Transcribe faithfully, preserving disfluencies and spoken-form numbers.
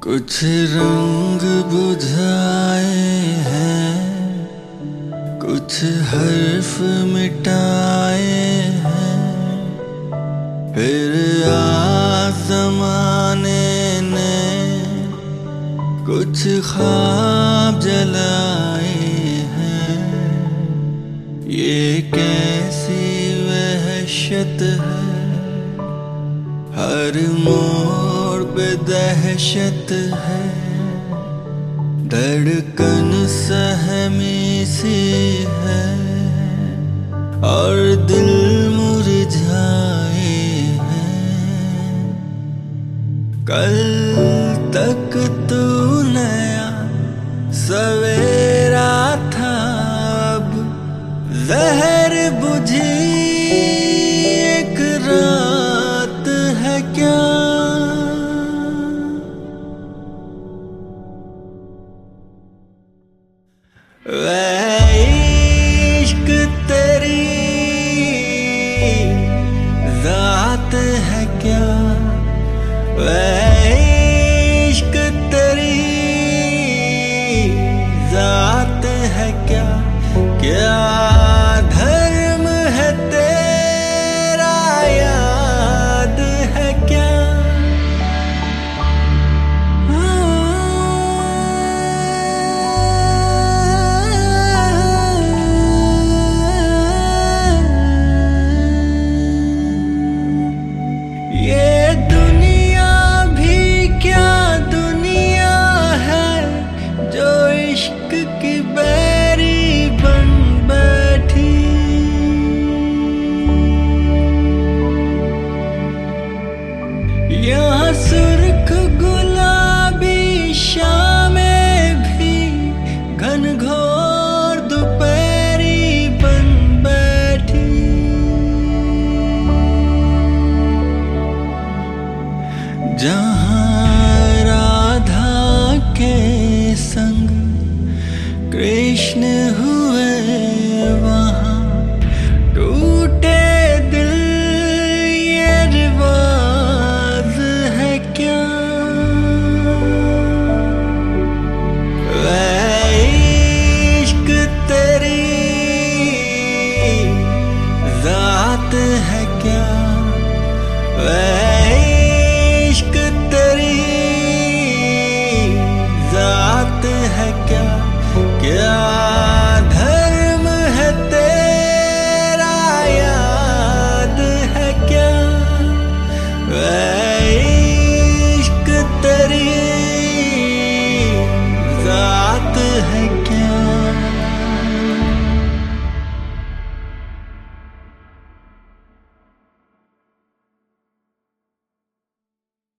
कुछ रंग बुझाए हैं, कुछ हर्फ मिटाए हैं, फिर आसमाने ने कुछ ख्वाब जलाए हैं। ये कैसी वहशत है, हर मोड़ पे दहशत है, धड़कन सहमी सी है और दिल मुरझाए हैं। कल तक तू नया सवेरा था, अब जहर बुझी एक रात है क्या। वह